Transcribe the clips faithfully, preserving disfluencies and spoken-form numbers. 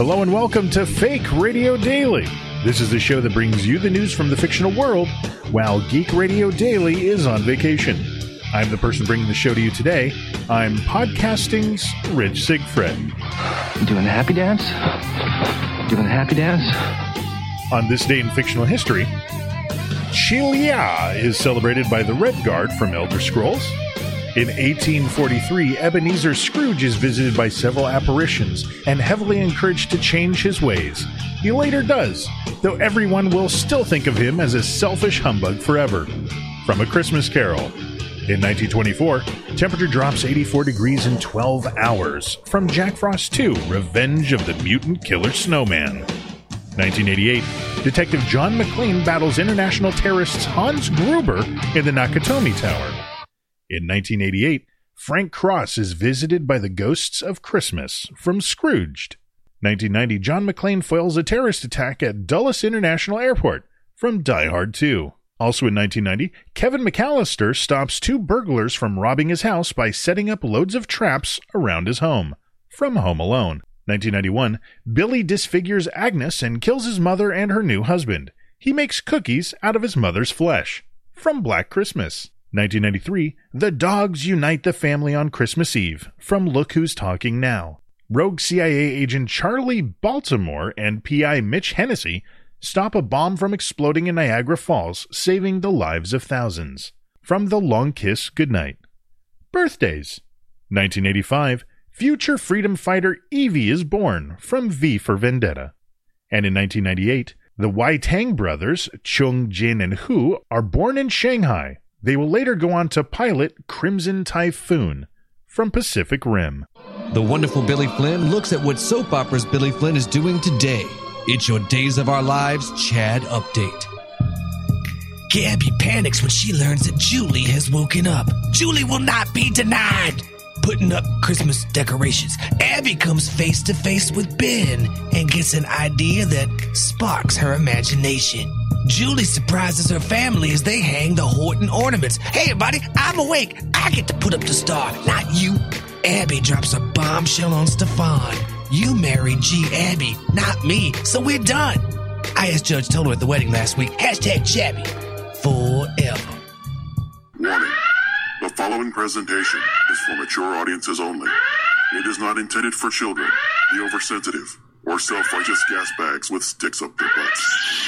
Hello and welcome to Fake Radio Daily. This is the show that brings you the news from the fictional world while Geek Radio Daily is on vacation. I'm the person bringing the show to you today. I'm podcasting's Rich Siegfried. You doing the happy dance? Doing the happy dance? On this day in fictional history, Chiliad is celebrated by the Red Guard from Elder Scrolls. In eighteen forty-three, Ebenezer Scrooge is visited by several apparitions and heavily encouraged to change his ways. He later does, though everyone will still think of him as a selfish humbug forever. From A Christmas Carol. In nineteen twenty-four, temperature drops eighty-four degrees in twelve hours. From Jack Frost two, Revenge of the Mutant Killer Snowman. nineteen eighty-eight, Detective John McClane battles international terrorist Hans Gruber in the Nakatomi Tower. In nineteen eighty-eight, Frank Cross is visited by the ghosts of Christmas from Scrooged. nineteen ninety, John McClane foils a terrorist attack at Dulles International Airport from Die Hard two. Also in nineteen ninety, Kevin McAllister stops two burglars from robbing his house by setting up loads of traps around his home from Home Alone. nineteen ninety-one, Billy disfigures Agnes and kills his mother and her new husband. He makes cookies out of his mother's flesh from Black Christmas. nineteen ninety-three, The Dogs Unite the Family on Christmas Eve from Look Who's Talking Now. Rogue C I A agent Charlie Baltimore and P I Mitch Hennessy stop a bomb from exploding in Niagara Falls, saving the lives of thousands. From The Long Kiss Goodnight. Birthdays. nineteen eighty-five, future freedom fighter Evie is born from V for Vendetta. And in nineteen ninety-eight, the Wai Tang brothers, Chung, Jin, and Hu, are born in Shanghai. They will later go on to pilot Crimson Typhoon from Pacific Rim. The wonderful Billy Flynn looks at what soap operas Billy Flynn is doing today. It's your Days of Our Lives Chad update. Gabby panics when she learns that Julie has woken up. Julie will not be denied. Putting up Christmas decorations, Abby comes face to face with Ben and gets an idea that sparks her imagination. Julie surprises her family as they hang the Horton ornaments. Hey, everybody, I'm awake. I get to put up the star, not you. Abby drops a bombshell on Stefan. You married G. Abby, not me, so we're done. I asked Judge Toller at the wedding last week. Hashtag Chabby. Forever. Warning. The following presentation is for mature audiences only. It is not intended for children, the oversensitive, or self-righteous gas bags with sticks up their butts.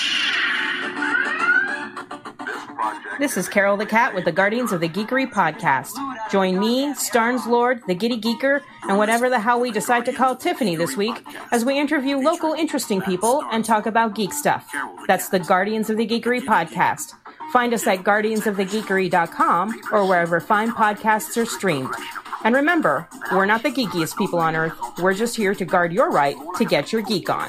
This is Carol the Cat with the Guardians of the Geekery podcast. Join me, Starnes Lord, the Giddy Geeker, and whatever the hell we decide to call Tiffany this week as we interview local interesting people and talk about geek stuff. That's the Guardians of the Geekery podcast. Find us at guardians of the geekery dot com or wherever fine podcasts are streamed. And remember, we're not the geekiest people on earth. We're just here to guard your right to get your geek on.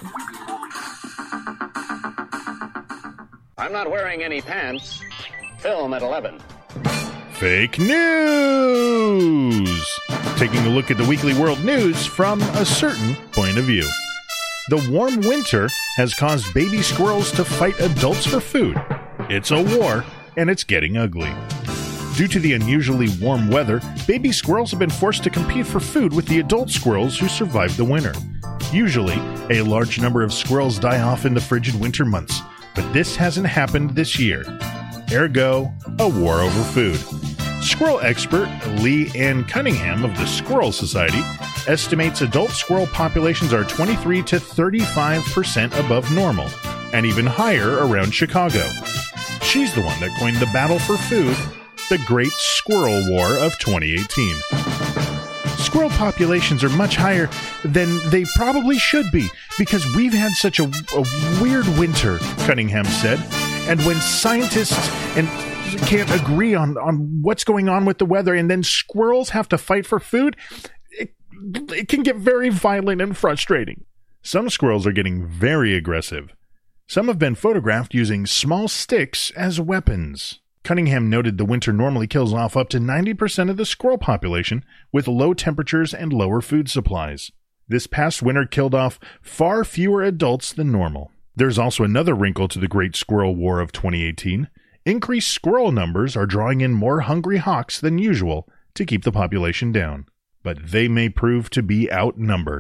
I'm not wearing any pants. Film at eleven. Fake news! Taking a look at the weekly world news from a certain point of view. The warm winter has caused baby squirrels to fight adults for food. It's a war, and it's getting ugly. Due to the unusually warm weather, baby squirrels have been forced to compete for food with the adult squirrels who survived the winter. Usually, a large number of squirrels die off in the frigid winter months, but this hasn't happened this year. Ergo, a war over food. Squirrel expert Lee Ann Cunningham of the Squirrel Society estimates adult squirrel populations are twenty-three to thirty-five percent above normal, and even higher around Chicago. She's the one that coined the battle for food, the Great Squirrel War of twenty eighteen. Squirrel populations are much higher than they probably should be because we've had such a, a weird winter, Cunningham said. And when scientists and can't agree on, on what's going on with the weather and then squirrels have to fight for food, it, it can get very violent and frustrating. Some squirrels are getting very aggressive. Some have been photographed using small sticks as weapons. Cunningham noted the winter normally kills off up to ninety percent of the squirrel population with low temperatures and lower food supplies. This past winter killed off far fewer adults than normal. There's also another wrinkle to the Great Squirrel War of twenty eighteen. Increased squirrel numbers are drawing in more hungry hawks than usual to keep the population down. But they may prove to be outnumbered.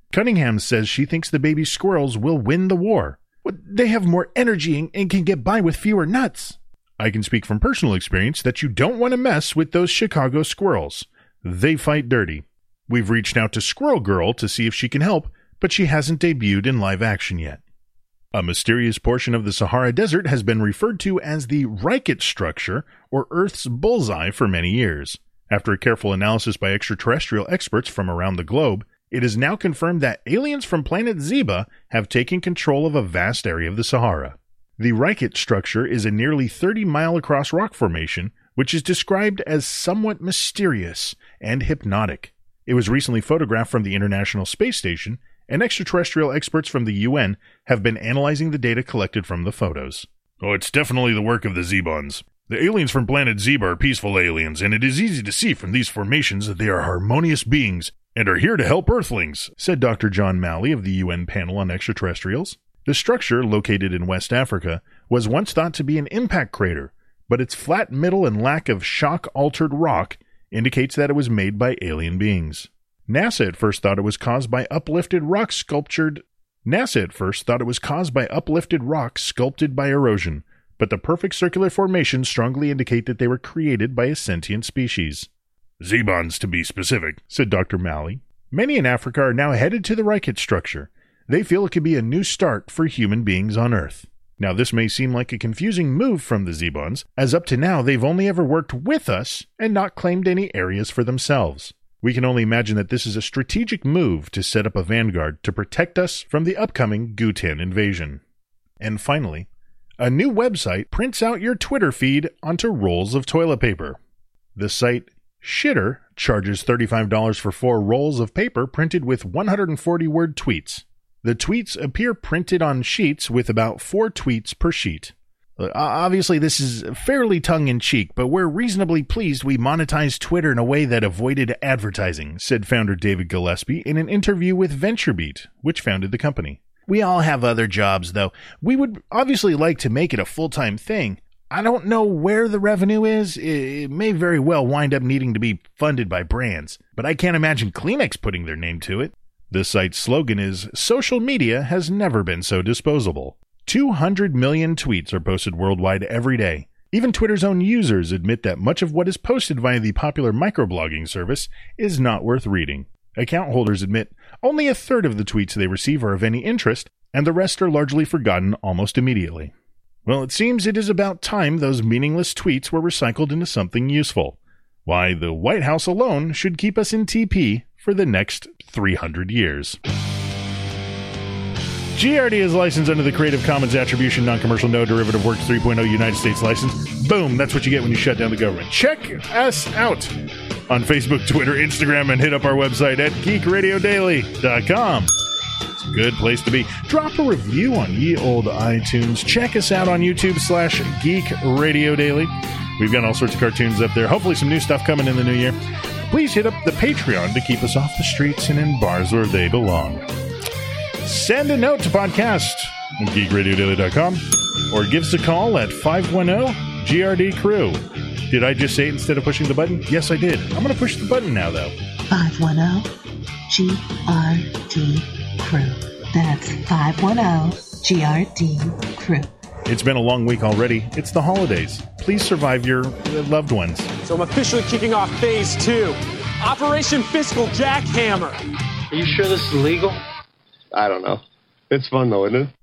Cunningham says she thinks the baby squirrels will win the war. They have more energy and can get by with fewer nuts. I can speak from personal experience that you don't want to mess with those Chicago squirrels. They fight dirty. We've reached out to Squirrel Girl to see if she can help, but she hasn't debuted in live action yet. A mysterious portion of the Sahara Desert has been referred to as the Reichert structure, or Earth's bullseye, for many years. After a careful analysis by extraterrestrial experts from around the globe, it is now confirmed that aliens from planet Zeba have taken control of a vast area of the Sahara. The Reichert structure is a nearly thirty-mile-across rock formation, which is described as somewhat mysterious and hypnotic. It was recently photographed from the International Space Station, and extraterrestrial experts from the U N have been analyzing the data collected from the photos. Oh, it's definitely the work of the Zebans. The aliens from planet Zeba are peaceful aliens, and it is easy to see from these formations that they are harmonious beings and are here to help Earthlings, said Doctor John Malley of the U N panel on extraterrestrials. The structure, located in West Africa, was once thought to be an impact crater, but its flat middle and lack of shock-altered rock indicates that it was made by alien beings. NASA at first thought it was caused by uplifted rock sculptured. NASA at first thought it was caused by uplifted rock sculpted by erosion, but the perfect circular formations strongly indicate that they were created by a sentient species. Zebans, to be specific, said Doctor Malley. Many in Africa are now headed to the Reichert structure. They feel it could be a new start for human beings on Earth. Now, this may seem like a confusing move from the Zebans, as up to now they've only ever worked with us and not claimed any areas for themselves. We can only imagine that this is a strategic move to set up a vanguard to protect us from the upcoming Gutan invasion. And finally, a new website prints out your Twitter feed onto rolls of toilet paper. The site Shitter charges thirty-five dollars for four rolls of paper printed with one hundred forty word tweets. The tweets appear printed on sheets with about four tweets per sheet. Uh, obviously, this is fairly tongue-in-cheek, but we're reasonably pleased we monetized Twitter in a way that avoided advertising, said founder David Gillespie in an interview with VentureBeat, which founded the company. We all have other jobs, though. We would obviously like to make it a full-time thing. I don't know where the revenue is. It may very well wind up needing to be funded by brands, but I can't imagine Kleenex putting their name to it. The site's slogan is, "Social media has never been so disposable." two hundred million tweets are posted worldwide every day. Even Twitter's own users admit that much of what is posted via the popular microblogging service is not worth reading. Account holders admit only a third of the tweets they receive are of any interest, and the rest are largely forgotten almost immediately. Well, it seems it is about time those meaningless tweets were recycled into something useful. Why, the White House alone should keep us in T P for the next three hundred years. G R D is licensed under the Creative Commons Attribution Non-Commercial No Derivative Works three point oh United States license. Boom, that's what you get when you shut down the government. Check us out on Facebook, Twitter, Instagram, and hit up our website at geek radio daily dot com. It's a good place to be. Drop a review on ye old iTunes. Check us out on YouTube slash Geek Radio Daily. We've got all sorts of cartoons up there. Hopefully some new stuff coming in the new year. Please hit up the Patreon to keep us off the streets and in bars where they belong. Send a note to podcast at geek radio daily dot com or give us a call at five one zero G R D crew. Did I just say it instead of pushing the button? Yes, I did. I'm going to push the button now, though. five one zero G R D crew. That's five one zero G R D crew. It's been a long week already. It's the holidays. Please survive your loved ones. So I'm officially kicking off phase two. Operation Fiscal Jackhammer. Are you sure this is legal? I don't know. It's fun though, isn't it?